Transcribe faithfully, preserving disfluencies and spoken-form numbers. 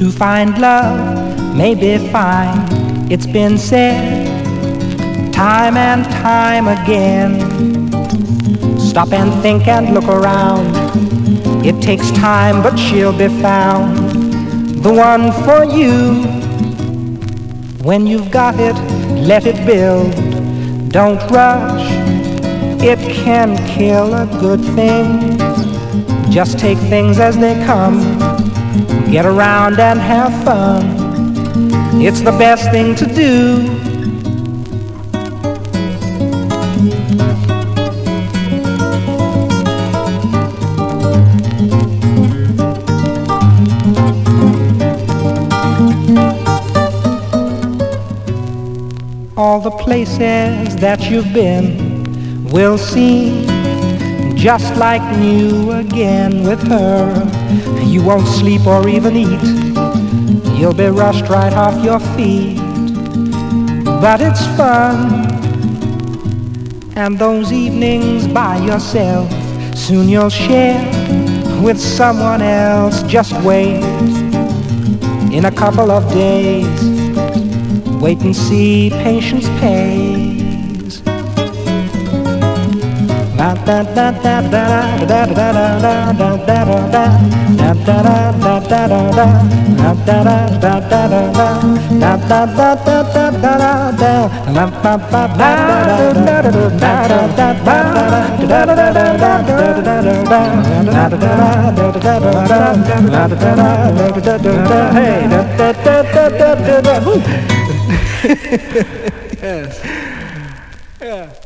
To find love may be fine, it's been said time and time again. Stop and think and look around. It takes time, but she'll be found, the one for you. When you've got it, let it build. Don't rush, it can kill a good thing. Just take things as they come. Get around and have fun. It's the best thing to do. All the places that you've been will seem just like new again with her. You won't sleep or even eat. You'll be rushed right off your feet. But it's fun. And those evenings by yourself, soon you'll share with someone else. Just wait. In a couple of days, wait and see, patience pays. Da da da da da da da da da da da da Yes. Yeah.